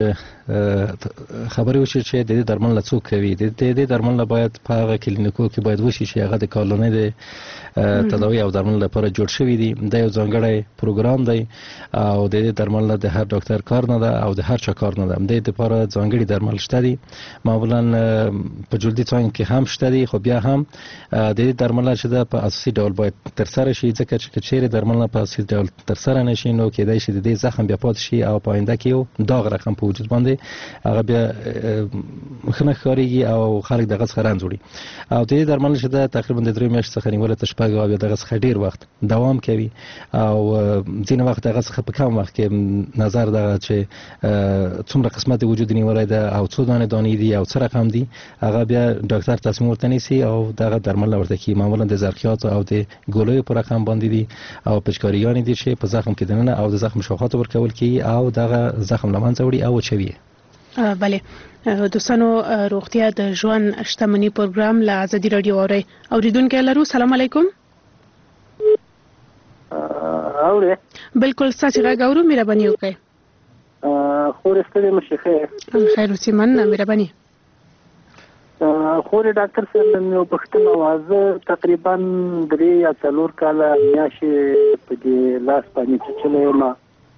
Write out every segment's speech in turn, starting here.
خبرې وشي چې د دې درمل له څوک کوي د دې درمل له باید په هغه کلینیکو کې باید وشي چې هغه د کالونې د تداوی او درمل لپاره جوړ شوی دی د یو ځانګړی پروګرام دی او د دې درمل له د هر ډاکټر کار نه ده او د هر چا کار نه ده د دې لپاره ځانګړي درمل شته دي معمولا په جلدي څنګه کې هم شته دي خو بیا هم د دې درمل چې د په اساسي ډول باید تر سره شي ځکه چې چیرې درمل په اساسي ډول تر سره نشي نو کېدای شي د دې زخم بیا پات شي او په آینده کې یو داغ رقم په وجود باندې هغه بیا خنه ښکارېږي او خلک دغه څخه رنځ وړي او د دې درمل چې د تقریبا د 3 میاشتې څخه نیولې تر شپږ او دغه څخه ډیر وخت دوام کوي او ځینې وخت دغه څخه په کم وخت کې نظر دغه چې څومره قسمت وجود نیولای ده او څو دانې دي او څه رقم دي هغه بیا ډاکټر تصمیم ورته نیسي او دغه درمل ورته کوي معمولا د زرخیات او د ګولوي په رقم باندې دي او پچکاریان دي چې په زخم کې دننه او د زخم شاخات ورکول کی او دغه زخم لمنځه وړي او چوي بله دوستانو روغتیا د ژوند شتمنۍ پروګرام له ازادي رادیو اوریدونکو لرو سلام علیکم اوره بالکل ساتي راغورو مهرباني وکړئ خور ستړي مشه خیر اوسې من مهرباني خور ډاکټر صاحب نو پښتنه وازه تقریبا 3 یا 4 کاله میاشې په دې لاس باندې چلې ما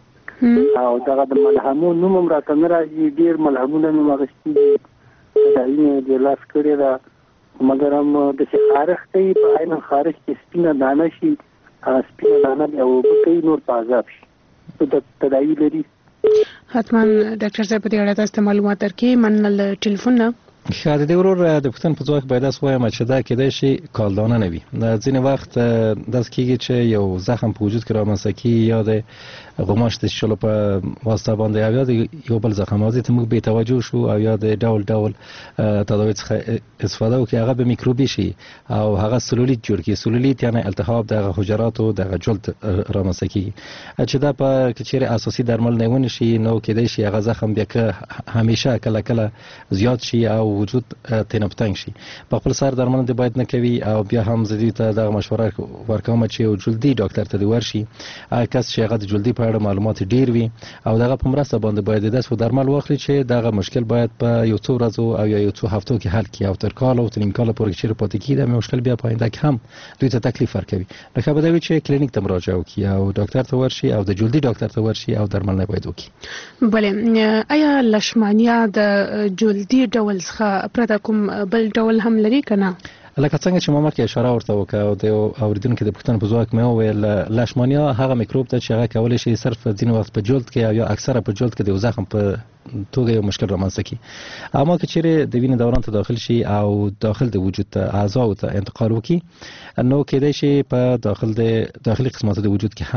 او دغه د ملهمون نوم راته نه راځي ډیر ملهمونه نو مغشتي دا یې د لاس کړی دا مګر هم د خارښ کوي په عین خارښ کې سپینه دانه شي سپینه دانه او کوي نور پازاب شي د تداوی لري حتما ډاکټر صاحب په دې اړه تاسو معلومات درکې منل ټلیفون نه شاید د ورور د پښتون په ځواک باید اس وایم چې دا کېدای شي کالدانه نه وي ځینې وخت داس کېږي چې یو زخم په وجود کې رامنځته کیږي یا د غماش د شلو په واسطه باندې او یا د یو بل زخم وازي ته موږ به توجه شو او یا د ډول تداوی څخه استفاده وکړي هغه به میکروبي شي او هغه سلولیت جوړ کړي سلولیت یعنی التهاب د حجرات او د جلد رامنځته کیږي چې دا په کچېره اساسي درمل نه ونی شي نو کېدای شي هغه زخم بیا که همیشه کله زیات شي او وجود تنبتنګ شي په خپل سر درمل دی باید نه کوي او بیا هم زدي ته د مشوره ورکوم چې یو جلدي ډاکټر ته دی ورشي کس چې هغه د جلدي په اړه معلومات ډیر وي او دغه په مرسته باندې باید د څو درمل واخلي چې دغه مشکل باید په یو څو ورځو او یو څو هفتو کې حل کړي او تر کال او تر نیم کال پورې چې پاتې کیږي د مشکل بیا په آینده کې هم دوی ته تکلیف ورکوي نو خبره ده چې کلینیک ته مراجعه وکړي او ډاکټر ته ورشي او د جلدي ډاکټر ته ورشي او درمل نه باید وکړي بله آیا لشمانیا د جلدي ډول څخه پرته کوم بل ډول هم لري کنه لکه څنګه چې ما مخکې اشاره ورته وکړه او د اوریدونکو د پښتون په ځواک مې وویل لشمانیا هغه میکروب ته چې هغه کولای شي صرف ځینې وخت په جلد کې او یا اکثره په جلد کې د زخم په توګه یو مشکل رامنځته کوي اما که چیرې د وینې دوران ته داخل شي او داخل د وجود ته اعضاء ته انتقال وکړي نو کېدای شي په داخلي قسمت د وجود کې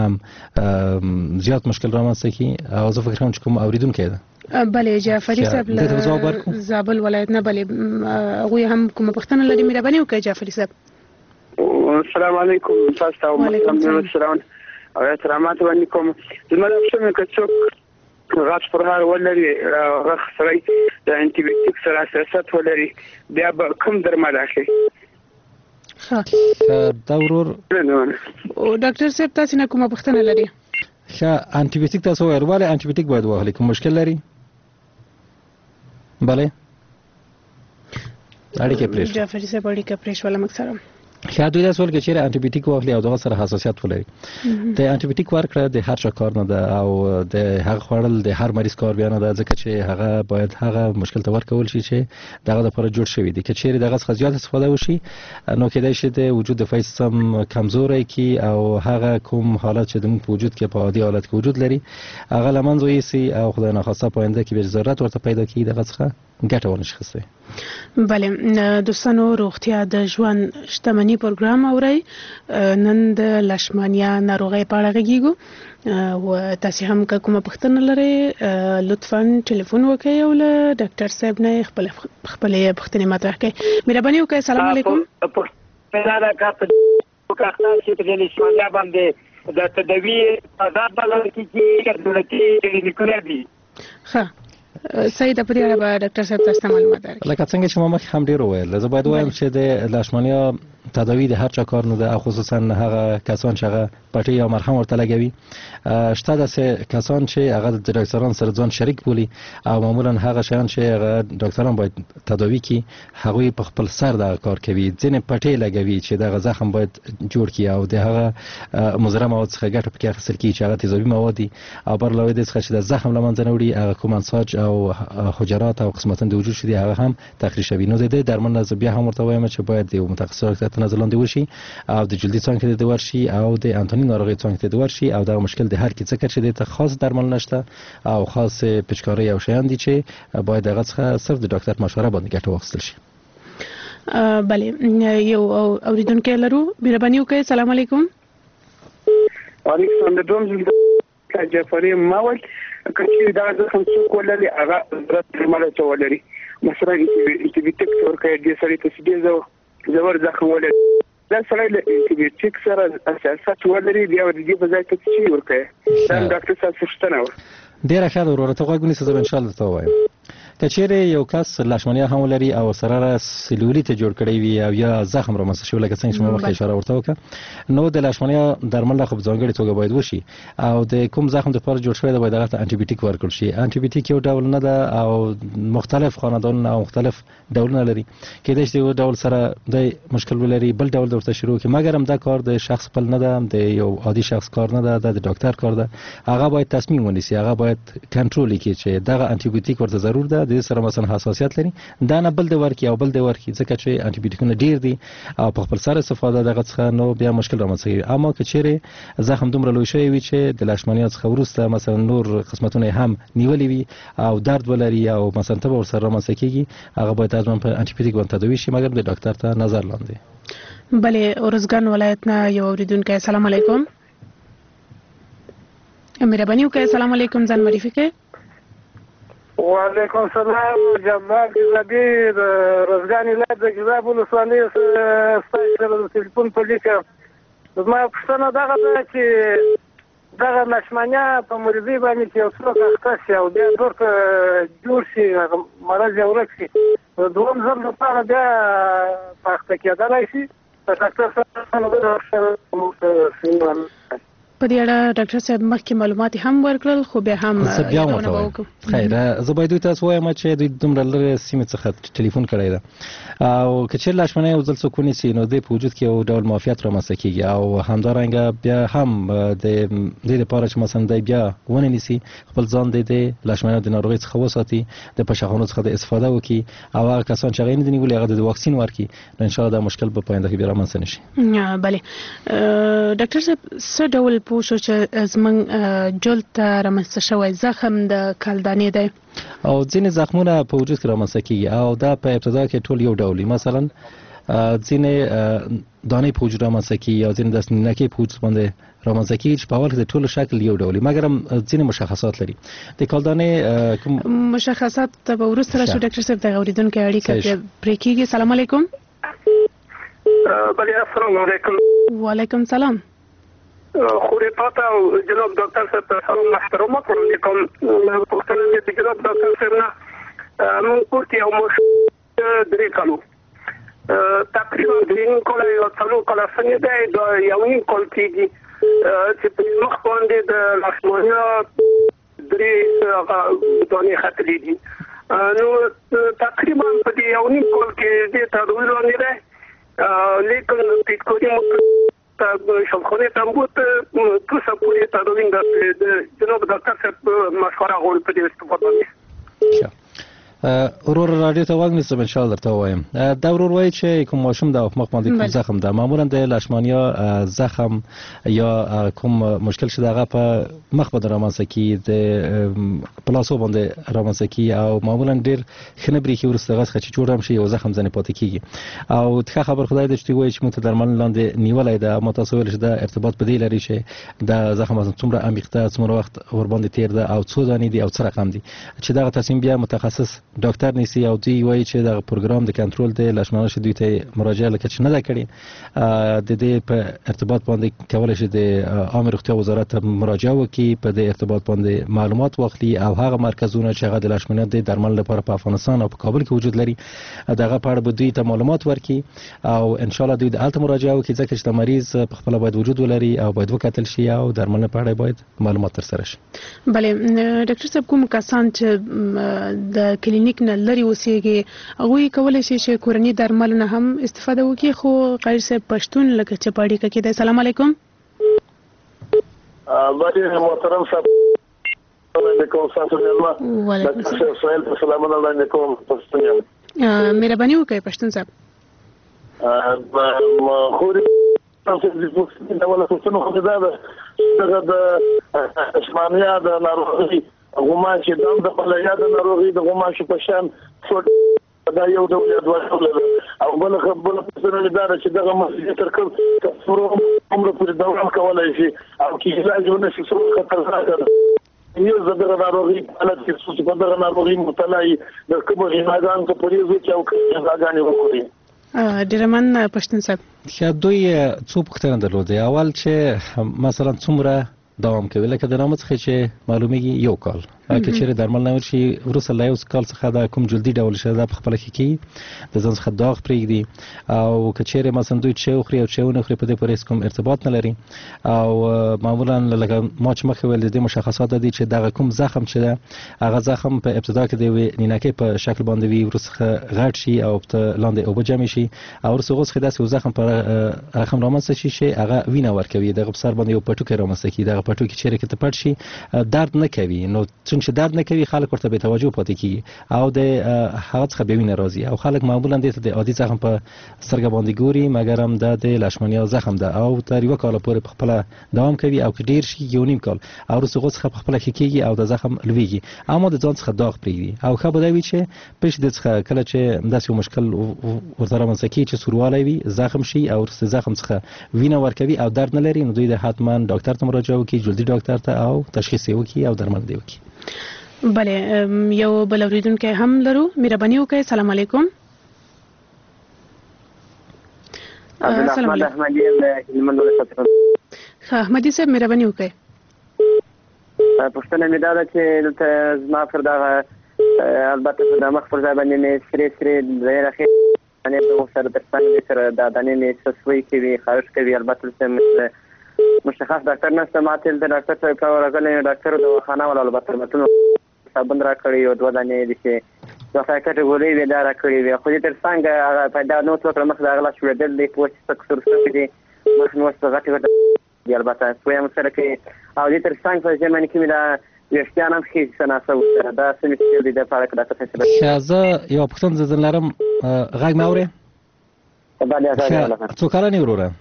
هم زیات مشکل رامنځته کوي او زه فکر کوم چې کوم اوریدونکو ده بله جعفری صاحب له زابل ولایت نه بله هغوی هم کومه پوښتنه لري مهرباني وکړئ جعفری صاحب السلام علیکم تاسو ته السلام او احترامات باندې کوم زموږ په څه کې څوک غاښ پر هر ولري غاښ سره د انټي بیوټیک سره اساس ولري بیا کوم درمل اخلي دا ورور او ډاکټر صاحب تاسو نه کومه پوښتنه لري انټي بیوټیک تاسو ورواله انټي بیوټیک باید واخلي کوم مشکل لري بله اړیکه پرېښ جعفری صاحب اړیکه پرېښ ولا مکسره خا دوی تاسو ولکه چیرې انټي بیوټیک واخلي او دغه سره حساسیت ولري د انټي بیوټیک ورکړه د هر چا کار نه ده او د هغه خوړل د هر مریض کار بیان ده ځکه چې هغه باید هغه مشکل ته ورکول شي چې دغه لپاره جوړ شوی دی که چیرې دغه څخه زیات استفاده وشي نو کېدای شي د وجود دفاعي سیستم کمزوري کی او هغه کوم حالت چې د موږ په وجود کې په عادي حالت کې وجود لري هغه لمنځه یوسي او خدای ناخواسته پاینده کې به ضرورت ورته پیدا کیږي دغه څخه ګټه ونشي خسته بله دوستانو روغتیا د ژوند شتمنۍ پروګرام اوري نن د لشمانیا ناروغي په اړه غږیږو او تاسو هم کومه پوښتنه لرئ لطفا ټلیفون وکړئ او له ډاکټر صاحب نه خپل پوښتنې مطرح کړئ مهرباني وکړئ السلام علیکم پښتنه دا کاته چې په لشمانیا باندې د تداوی آزاد بلل کیږي دولتي کلینیکونه دي ښه سید په دې اړه ډاکټر صاحب تاسو ته معلومات درکړي لکه څنګه چې ما مخکې هم ډیر وویل زه باید وایم چې د لشمانیا تداوی د هر چا کار نه ده او خصوصا هغه کسان چې هغه پټي یا مرهم ورته لګوي. شته داسې کسان چې هغه د ډاکټرانو سره ځان شریک بولي او معمولا هغه شیان چې هغه ډاکټران باید تداوی کړي هغه په خپل سر دا کار کوي. ځینې پټي لګوي چې دغه زخم باید جوړ کړي او د هغه مضر مواد څخه ګټه پکې اخیستل کیږي چې هغه تیزابي مواد دي او بر علاوه د څخه چې د زخم لمنځه نه وړي هغه کوم انساج او حجرات او قسمتونه د وجود شدي هغه هم تخریب شوي. نو د دې درمل بیا هم ورته وایم چې باید یو متخصص تحت نظر لاندې وشي او د جلدي څنګه د ورشي او د انټونی ناروغي څنګه د ورشي او دا مشکل د هر کی څه چې د خاص درمل نشته او خاص پچکاری او شیان دي چې باید هغه څخه صرف د ډاکټر مشوره باندې ګټه واخیستل شي. بله یو اوریدونکو لرو مهرباني وکړئ. السلام علیکم. وعلیکم السلام. د دوم ځل جعفری ماول کچې دا زخم څوک ولري هغه درته مالته ولري مثلا انټیبیوټیک ورکړي د سړي ته سړي زور زخم ولري دا سړی له انټیبیوټیک سره اساسات ولري بیا د دې په ځای ته څه ورکړي دا ډاکټر صاحب څه نه ډیره ښه وروره ته غوږ ونیسه زه ان شاء الله ته وایم. کچېره یو کس لاشمانیا هم لري او سره سلولیت جوړ کړی وي او یا زخم رامنځته شوی لکه څنګه چې ما مخکې اشاره ورته وکړه نو د لاشمانیا درمل خو ځانګړي توګه باید وشي او د کوم زخم د لپاره جوړ شوی د باید هغه ته انټیبیوټیک ورکړل شي. انټیبیوټیک یو ډول نه ده او مختلف خاندان او مختلف ډولونه لري. کېدای شي یو ډول سره د مشکل ولري بل ډول ورته شروع کی مګر هم دا کار د شخص خپل نه ده د یو عادي شخص کار نه ده د ډاکټر کار ده. هغه باید تصمیم ونیسي هغه باید کنټرول کړي چې دغه انټیبیوټیک ورته ضرور ده د سره مثلا حساسیت لري دا نه بل د ورکی او بل د ورکی ځکه چې انټیبیوټیکونه ډیر دي او په خپل سره استفاده دغه څخه نو بیا مشکل رامنځته کوي. اما که چیرې زخم دومره لوی شوی وي چې د لاشمانیا څخه وروسته مثلا نور قسمتونه هم نیولې وي او درد ولري او مثلا ته ورسره رامنځته کیږي هغه باید لازم په انټیبیوټیک باندې تداوی شي مګر د ډاکټر ته نظر لاندې. بله اورزګان ولایت نه یو اوریدونکو. السلام علیکم. مهرباني وکړئ. السلام علیکم. ځان معرفي کړئ. وعلیکم السلام. جمال جزابي د رزګان ولایت د جزاب ولسوالۍ ستاسو د تلیفون په لیکه زما پوښتنه دغه ده چې دغه لاشمانیا په مریضۍ باندې چې یو څوک اخته شي او بیا ورته جوړ شي مرض یې ورک شي دوم ځل لپاره بیا په اخته کېدلی شي په ډاکټر سره په دې اړه ډاکټر صاحب مخکې معلومات هم ورکړل خو بیا هم یادونه وکړو. خیر زه باید تاسو وایم چې دوی دومره لري سیمه څخه ټلیفون کړی ده او که چیرې لاشمانیا یو ځل څوک ونیسي نو د په وجود کې یو ډول معافیت رامنځته کیږي او همدارنګه بیا هم د دې لپاره چې مثلا دی بیا ونیسي خپل ځان د لاشمانیا د ناروغۍ څخه وساتي د پښاخونو څخه د استفاده وکړي او هغه کسان چې غوښنه دي نیولې هغه د واکسین ورکړي نو ان شاء الله دا مشکل په پاینده کې بیا رامنځته نشي. بله ډاکټر صاحب څه ډول پوښتنه چې زمنګ جلد رامنځته شوی زخم د کالدانې دی او ځینې زخمونه په وجود کې رامنځته کیږي او دا په ابتدا کې ټول یو ډول مثلا ځینې دانې په وجود رامنځته کیږي او ځینې د سنینکې په وجود باندې رامنځته کیږي چې په اول کې د ټولو شکل یو ډول مګر هم ځینې مشخصات لري. د کالدانې مشخصات به وروسته راشو. ډاکټر صاحب د اوریدونکو اړیکه پرې کیږي. السلام علیکم. بله السلام علیکم. وعلیکم السلام. خوري پاتا او جناب ډاکټر صاحب ته محترم کوم پوښتنه دې د جناب ډاکټر صاحب نه موږ پورتي او مو درې کالو تقریبا درې کال یو څلور کال څنګه دی دا یو نیم کال کېږي چې په مخ باندې د لاشمانیا درې دانې ختلې دي نو تقریبا په دې یو نیم کال کې دې تدویر لاندې دی لیکن پیټکوري مو شخصونه تمبوت تو سپوري تدوین د جناب ډاکټر صاحب مشوره غوړي په دې استفاده ورور رادیو ته واغ نسم ان شاء الله درته وایم دا ورور وایي چې کوم ماشوم د مخ باندې کوم زخم ده معمولا د لاشمانیا زخم یا کوم مشکل شته هغه په مخ باندې رامنځته کی د پلاسو باندې رامنځته کی او معمولا ډیر خنبري کې ورسته غږ چې جوړ هم شي یو زخم ځنه پاتې کیږي او ته خبر خدای دې چې وایي چې مت درمل لاندې نیولای ده متصور شي د ارتباط بدیل لري چې د زخم څومره عمیقه څومره وخت ور باندې تیر ده او څو ځانې دي او څه رقم دي چې دا تصمیم بیا متخصص ډاکټر نیسی او دوی وایي چې د پروګرام د کنټرول د لشمانه شي دوی ته مراجعه لکه چې نه ده کړې د دې په ارتباط باندې کولای شي د عامه روغتیا وزارت مراجعه وکړي په دې ارتباط باندې معلومات واخلي او هغه مرکزونه چې هغه د لشمانه د درمل لپاره په افغانستان او په کابل کې وجود لري دغه په اړه به دوی ته معلومات ورکړي او ان شاء الله دوی د الته مراجعه وکړي ځکه چې د مریض په خپل باید وجود ولري او باید وکتل شي او درمل په اړه باید معلومات تر سره شي. بله ډاکټر صاحب کوم کسان چې د کلینیک نه لري اوسېږي هغوی کولی شي چې کورني درمل نه هم استفاده وکړي خو قایل صاحب پښتون لکه چې په اړیکه کې دی. السلام علیکم. بله محترم صاحب علیکم سلام علیکم سهیل سلام علیکم پښتون مهرباني وکړئ پښتون صاحب خوري تاسو د ولا پښتون خو دا د اسمانیا د ناروغي غوماشي د بلیا د ناروغي د غوماشي په شان دا یو ډول ډول او بل خبره پسنه دا چې دغه مسئله تر کوم عمر پورې دوام کولای شي او کې علاج ونه شي څو خطر راځي یو زبر ناروغي حالت کې څه په دغه ناروغي مبتلای د کوم غیماګان په پولیسو کې او غاګانې وکړي. ډېر مننه پښتون صاحب. ښه دوی څو پوښتنې درلودې. اول چې مثلا څومره دوام کوي لکه د نامه څخه چې معلومیږي یو کال که چیرې درمل نه ورشي وروسته له یو کال څخه دا کوم جلدي ډول شي دا په خپله کې کېږي د ځان څخه داغ پرېږدي او که چیرې مثلا دوی چې وخوري او چې ونه خوري په دې پورې هېڅ کوم ارتباط نه لري او معمولا لکه ما چې مخکې ویل د دې مشخصات دي چې دغه کوم زخم چې ده هغه زخم په ابتدا کې د یوې نینکۍ په شکل باندې وي وروسته غټ شي او لاندې اوبه جمع شي او وروسته هغوس داسې یو زخم په رقم رامنځته شي چې هغه وینه ورکوي دغه په سر باندې یو پټوکی رامنځته کېږي دغه پټوکی چیرې کې ته پټ شي درد نه کوي نو چې درد نه کوي خلک ورته بې توجه پاتې کیږي او د هغه څخه بې وینه راځي او خلک معمولا دې ته د عادي زخم په سترګه باندې ګوري مګر هم دا د لشمانیا زخم ده او تر یوه کاله پورې په خپله دوام کوي او که ډېر شي یو نیم کال او وروسته هغو څخه په خپله ښه کېږي او د زخم لویږي اما د ځان څخه داغ پرېږدي او ښه به دا وي چې پېش د څخه کله چې داسې یو مشکل ورته رامنځته کېږي چې سوروالی وي زخم شي او وروسته زخم څخه وینه ورکوي او درد نه لري نو دوی د حتما ډاکټر ته مراجعه وکړي جلدي ډاکټر ته او تشخیص یې وکړي او درمل دې وکړي. بله یو بل اوریدونکی هم لرو. مهرباني وکړئ. السلام علیکم. السلام علیکم. احمدي صاحب مهرباني وکړئ. پوښتنه مې دا ده چې دلته زما پر دغه البته د مخ پر ځای باندې مې سرې ځای راخې باندې سره تر څنګ سره دا دانې مې سسوي کوي خارش کوي البته مشخص ډاکټر نشته ما تل د ډاکټر صاحب ته ورغلی ډاکټر دواخانه ولا البته متونو صابون راکړی او دوه دانې دي چې دوه پاکټ ګولۍ وې دا راکړی وې خو دې تر څنګ هغه پیدا نو څوک مخ د هغه لاس وړېدل دی پوه چې څه کسر شوي دي مخ نو څه غټې دي البته پوه یم سره کوي او دې تر څنګ په ژمنې کې مې دا ویښتان هم ښې څه ناسه ورسره دا څه مې چې دی د پاره کې دا څه فیصله ښه زه یوه پوښتنه زه لرم غږ مې اورې؟ څو کلن یې وروره؟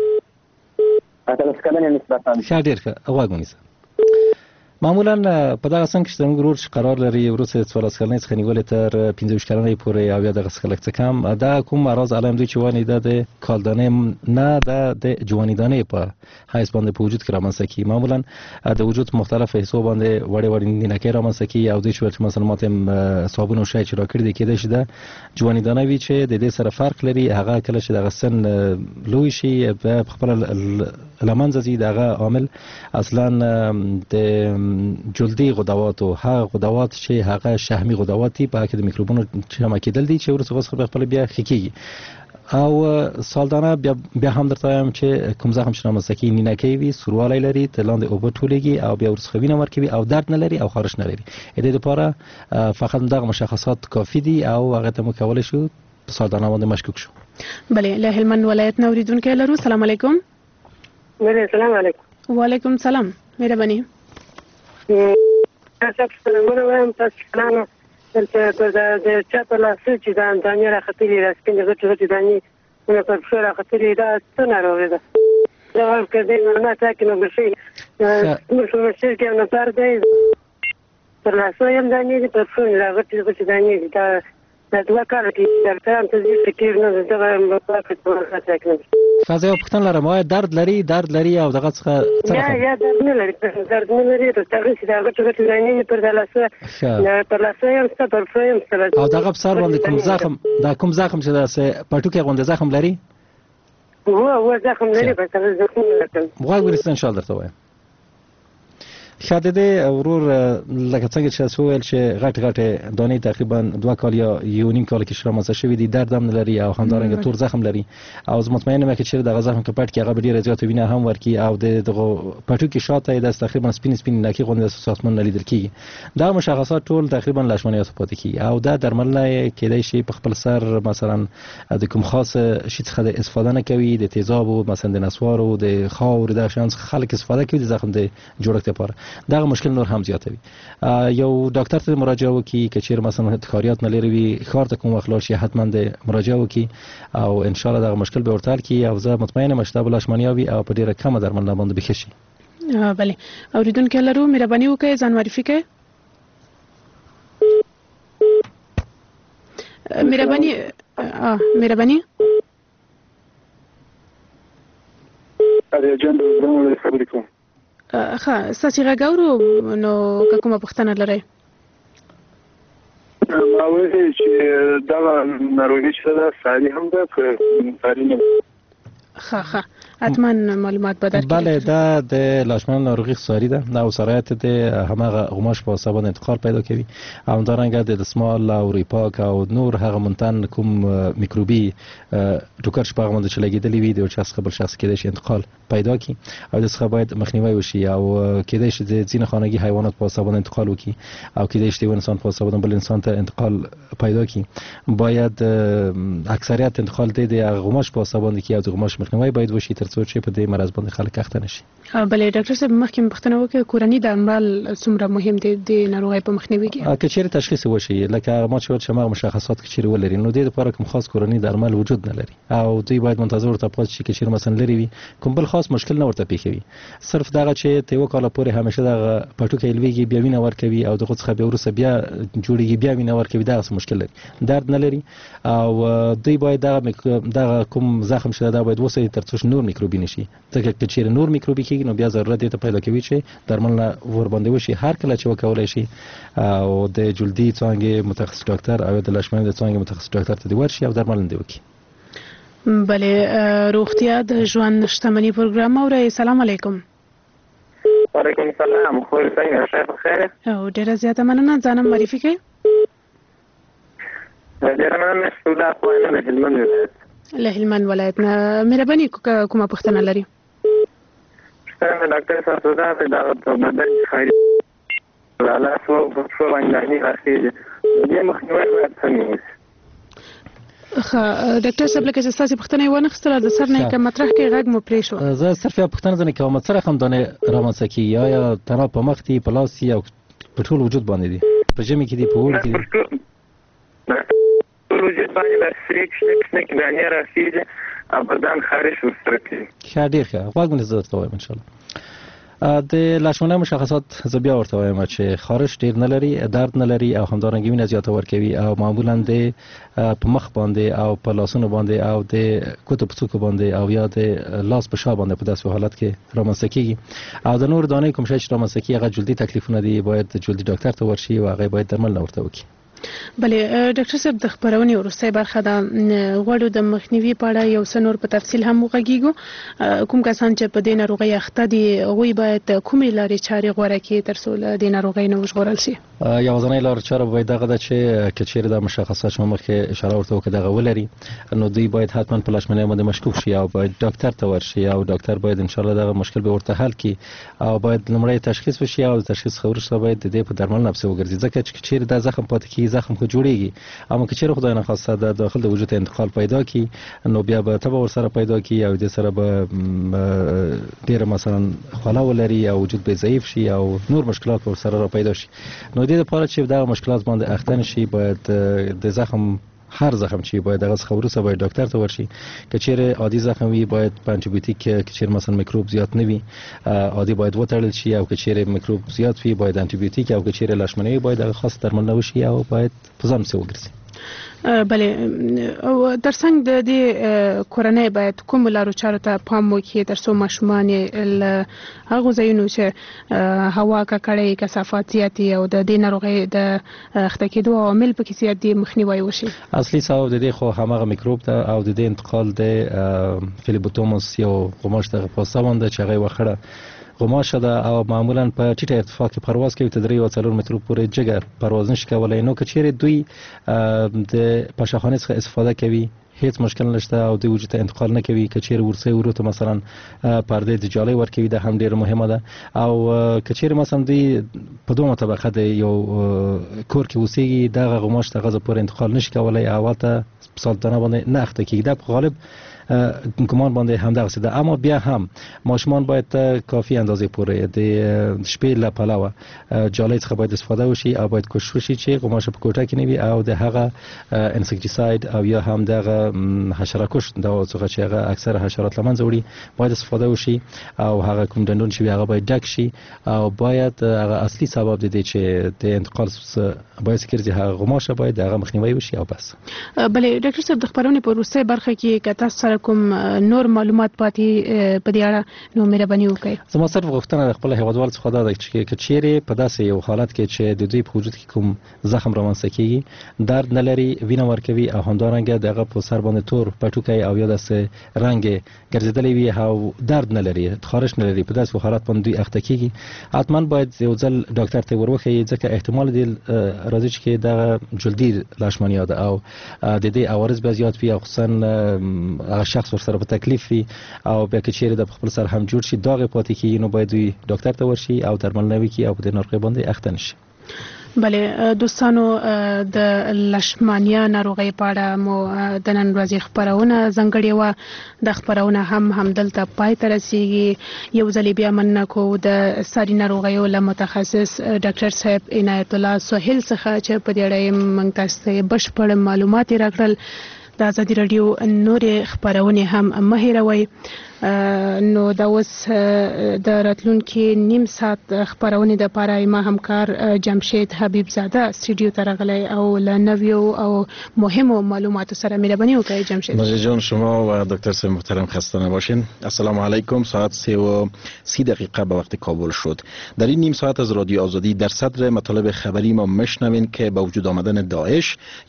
ښه ډېر ښه غوږ ونیسه. معمولا په دغه څنګ کې چې زموږ ورور چې قرار لري وروسته د 14 کلنۍ څخه نیولې تر 15 کلنۍ پورې او یا دغه څخه لږ څه کم دا کوم اعراض علائم دوی چې واني دا د کالدانې نه دا د جوانیدانې په حیث باندې په وجود کې رامنځته کیږي معمولا د وجود مختلف حصو باندې وړې وړې نینکۍ رامنځته کیږي او دوی چې مثلا ماته صابون او شی چې راکړي دي کېدای شي دا جوانیدانه وي چې د دې سره فرق لري هغه کله چې دغه سن لوی شي په خپله له منځه ځي دغه عامل اصلا د جلدي غدوات او هغه غدوات چې هغه شحمي غدوات دي په کې د میکروبونو جمع کېدل دي چې ورڅ خپل بیا خکېږي او سالدانه بیا هم درته وایم چې کوم زخم چې رامنځته کېږي نینکۍ وي سوروالی لري تر لاندې اوبه ټولېږي او بیا ورڅخه وینه ورکوي او درد نه لري او خارش نه لري د دې دپاره فقط دغه مشخصات کافي دي او هغه ته موږ کولی شو په سالدانه باندې مشکوک شو. بله له هلمند ولایت نه اورېدونکی لرو. السلام علیکم. السلام علیکم. وعلیکم السلام. مهرباني. تاسو څنګه وایم تاسو کلانو د چا په لاس چې دا دانې راختلي راځي غټ دانې نو په څیر راختلي دا څه ناروغي ده دا ورکړې نه تاکي نو بشي نو څه شي کې نو تر دې پر لاس یې دانې په څیر راغټي دانې دا دوه کال کې ډاکټر ته ځي چې نو دا په پاکټ ورته فازه یو پښتون لرم وای درد لري او دغه څه یا درد نه لري ته تاسو چې دا غټ لانی پر دلاسه پر لاسه یم پر فریم سره او دغه بسر باندې کوم زخم چې دا پټو کې غونډه زخم لري هو زخم لري بس زخم لري غواړم ان شاء الله درته وایم شاده ورور لکه څنګه چې سوال چې غټ دانې تقریبا 2 کال یا 1.5 کال کې شرمسه شوی دي درد هم لري او همدارنګه تور زخم لري او زه مطمئنم چې دغه زخم کې پټ کې هغه ډیره زیاته وینه هم ورکی او دغه پټو کې شاته د تقریبا سپین لکه غونډه ساسمن لیدل کیږي دا مشخصات ټول تقریبا لشمانیات پاتې کیږي او دا درمل کېدای شي په خپل سر مثلا د کوم خاص شي څخه استفاده نه کوي د تیزاب او مثلا د نسوار او د خاور د شانس خلک استفاده کوي د زخم د جوړښت لپاره دا مشکل نور هم زیاتوي یو ډاکټر ته مراجعه وکړي که چیرې مثلا کاریات نه لري وي ښار ته کوم وخت لاړ شي حتما د مراجعه وکړي او ان شاء الله دا مشکل به ورته حل کړي او زه مطمئنم چې دا به لشمانیا وي او په ډیره کمه درملنه باندې بخښي شي بله اوریدونکو لرو مهرباني وکړئ ځان معرفي کړئ مهرباني جان د خبرې کوم ښه ستاسې غږ اورو نو که کومه پوښتنه لرئ ما وایي چې دغه ناروغي چې ده ساري هم ده که ساري نه ښه حتما معلومات به درکړي بله دا د لاشمان ناروغي ساري ده او سرایت د همغه غماش په واسطه باندې انتقال پیدا کوي او همدارنګه د دسمال او ریپاک او نور هغه منتن کوم میکروبي ټوکر چې په هغه باندې چې لګېدلي وي د یو شخص بل شخص کېدای شي انتقال پیدا کړي او د څخه باید مخنیوی وشي او کېدای شي د ځینې خانګي حیوانات په واسطه باندې انتقال وکړي او کېدای شي د انسان په واسطه باندې بل انسان ته انتقال پیدا کړي باید اکثریت انتقال د غماش په واسطه باندې کې او د غماش مخنیوی باید وشي ترڅو چې په دې مرض باندې خلک اخته نشي بله ډاکټر صاحب مخکې پوښتنه وکړه کورني درمل څومره مهم دي د ناروغۍ په مخنیوي کې که چیرې تشخیص وشي لکه ما چې هغه مشخصات کې چیرې ولري نو د دې لپاره کوم خاص کورني درمل وجود نه لري او دوی باید منتظر ورته پاتې شي چې چیرې مثلا لري وي کوم بل خاص مشکل نه ورته پیښوي صرف دغه چې ته وکاله پورې همیشه دغه پټو کې لویږي بیا وینه ورکوي او دغه څخه بیا ورسره بیا جوړیږي بیا وینه ورکوي دا مشکل لري درد نه لري او دوی باید دغه کوم زخم شته دا باید وسه ترڅو نور میکروبي نشي ځکه چې چیرې نور میکروبي کېږي نو بیا ضرورت دی ته پیدا کوي چې درمل ور باندې وشي هر کله چې وکولای شي او د جلدي څنګه متخصص ډاکټر او د لشماني څنګه متخصص ډاکټر ته دی ورشي او درمل دی وکړي بله روغتیا د ژوند شتمنۍ پروګرام او السلام علیکم وعلیکم السلام خو څنګه ښه بخیر او ډیره زیاته مننه ځانم معرفي کړئ ډیره مننه سودا خو نه هلمند ولایت له هلمند ولایت نه مهرباني کومه پوښتنه لري ډاکټر صاحب سودا په بدن خاري ولا سو باندې راځي دې مخنیوي باید څنګه ډاکټر صاحب لکه چې تاسو پوښتنه ونه خستله د سر نه کوم مطرح کې غږ مو پرې شو زه صرف یو پوښتنه ځنه کوم سره هم دانه رامنځته کی یا تنه په مخ دی پلاسی او په ټول وجود باندې دی په جمع کې دی په ور کې دی وجود باندې د سریک دانه راځي او بدن خارج ورسره کوي ډیر ښه غواړم زه درته وایم ان شاء الله د لاشمانه مشخصات زبیا ورته وایم چې خارش ډیر نه لري درد نه لري او همدارنګ وینه زیاته ورکوي او معمولا د په مخ باندې او په لاسونو باندې او د کوتو په څوکو باندې او یا د لاس په شا باندې په داسې حالت کې رامنځته کیږي او د نور دانې کوم شی چې رامنځته کیږي هغه جلدي تکلیفونه دي باید جلدي ډاکټر ته ورشي او هغه باید درمل ورته وکړي بله ډاکټر صاحب د خبرونې وروستۍ برخه د غوړو د مخنیوي په اړه یو څه نور په تفصیل هم وغږیږو کوم کسان چې په دې ناروغۍ اخته دي هغوی باید کومې لارې چارې غوره کړي ترڅو له دې ناروغۍ نه وژغورل شي یوازینۍ لار چاره باید دغه ده چې که چیرې د مشخصات چې مخکې اشاره ورته وکړه دغه ولري نو دوی باید حتما په لاشمانۍ باندې مشکوک شي او باید ډاکټر ته ورشي او ډاکټر باید ان شاء الله دغه مشکل به ورته حل کړي او باید لومړی تشخیص وشي او تشخیص وروسته باید د دې په درمل نفسه وګرځي ځکه چې چیرې دا زخم پاتې کیږي زخم خو جوړیږي اما که چیرې خدای نخواسته د داخل د وجود انتقال پیدا کی نو بیا به تبه ور سره پیدا کی او د سره به ډیر مثلا خلا ولري او وجود به ضعیف شي او نور مشکلات ور سره را پیدا شي نو د دې لپاره چې دا مشکلات باندې اخته نشي باید د زخم هر زخم چې باید دغه خبرو باید ډاکټر ته ورشي که چیرې عادي زخم وي باید په انټي که چیرې مثلا میکروب زیات نه وي عادي باید وتړل شي او که چیرې میکروب زیات وي باید انټي او که چیرې لاشماني باید دغه خاص درمل وشي او باید په ځان څه وګرځي بله او ترڅنګ د دې کورنۍ باید کوم لارو چارو ته پام وکړي ترڅو ماشومان هغه ځایونو چې هوا ککړې کثافات زیاتې او د دې ناروغۍ د اخته کېدو عوامل پکې زیات دي مخنیوي وشي. اصلي سبب د دې خو همغه میکروب ته او د دې انتقال د فیلوبوتوموس یو غوماش ته پوسټ باندې چې هغه وخړه غوماشه ده او معمولا په ټیټه ارتفاع کې پرواز کوي تر 3 او 4 مترو پورې جګر پرواز نشي کولای. نو که چیرې دوی د پاشخانه څخه استفاده کوي هیڅ مشکل نشته او د وجود ته انتقال نه کوي. که چیرې ورسې وروته مثلا پرده د جالۍ ورکوي د هم ډیره مهمه ده. او که چیرې مثلا دوی په دوه طبقه د یو کور کې اوسېږي دغه غوماش ته غزه پورې انتقال نشي کولای او ته سالتنه باندې نه اخته کیږي. د غالب ګمان باندې همدغه څه ده. اما بیا هم ماشومان باید کافي اندازې پورې د شپې له پلوه جالۍ څخه باید استفاده وشي او باید کوشش وشي چې غوماشه په کوټه کې نه وي او د هغه انسکټیساید او یا هم دغه حشره کش دا څنګه چې هغه اکثر حشرات لمنځه وړي باید استفاده وشي او هغه کوم دندون چې هغه باید ډک شي او باید هغه اصلي سبب د دې چې د انتقال باید سکرځي هغه غوماشه باید هغه مخنیوي وشي او بس. بله ډاکټر صاحب د خبرونې په وروستۍ برخه کې کته سره کوم نور معلومات پاتې په دې اړه نو مهرباني وکړئ. زما صرف غوښتنه خپل هیوادوال څخه دا ده چې چیرې په داسې یو حالت کې چې د دوی په وجود کې کوم زخم رامنځته کیږي درد نه لري وینه ورکوي او همدارنګه دغه په سر باندې تور پټوکي او یا داسې رنگ ګرځیدلې وي او درد نه لري خارش نه لري په داسې حالت باندې دوی اخته کیږي حتما باید یو ځل ډاکټر ته وروخی ځکه احتمال دی راځي چې دغه جلدی لاشمانیا ده او د دې عوارض به زیات وي او خصوصا شخص ورسره په تکلیف وي او بیا که چیرې د خپل سر هم جوړ شي داغ پاتې کیږي نو باید دوی ډاکټر ته ورشي او درمل نوي کی او په دې ناروغي باندې اخته نشي. بله دوستانو د لشمانیا ناروغي په اړه مو د نن ورځې خبرونه ځنګړې و. د خبرونه هم دلته پای ته رسیږي. یو ځل بیا مننه کو د ساري ناروغیو له متخصص ډاکټر صاحب عنایت الله سهیل څخه چې په دې اړه موږ تاسو ته بشپړ معلومات راکړل. د ازادي رادیو نور خبرونه هم مه هیروئ. نو دا اوس د راتلونکي نیم ساعت خبرونه د لپاره ما همکار جمشید حبیب زاده استودیو ته راغلی او له نویو او مهمو معلوماتو سره مهرباني وکړئ. جمشید مجید جان شما و دکتر صاحب محترم خسته نباشین. السلام علیکم. ساعت 3:30 دقیقه به وقت کابل شد. در این نیم ساعت از رادیو آزادی در صدر مطالب خبری ما میشنوین که با وجود آمدن داعش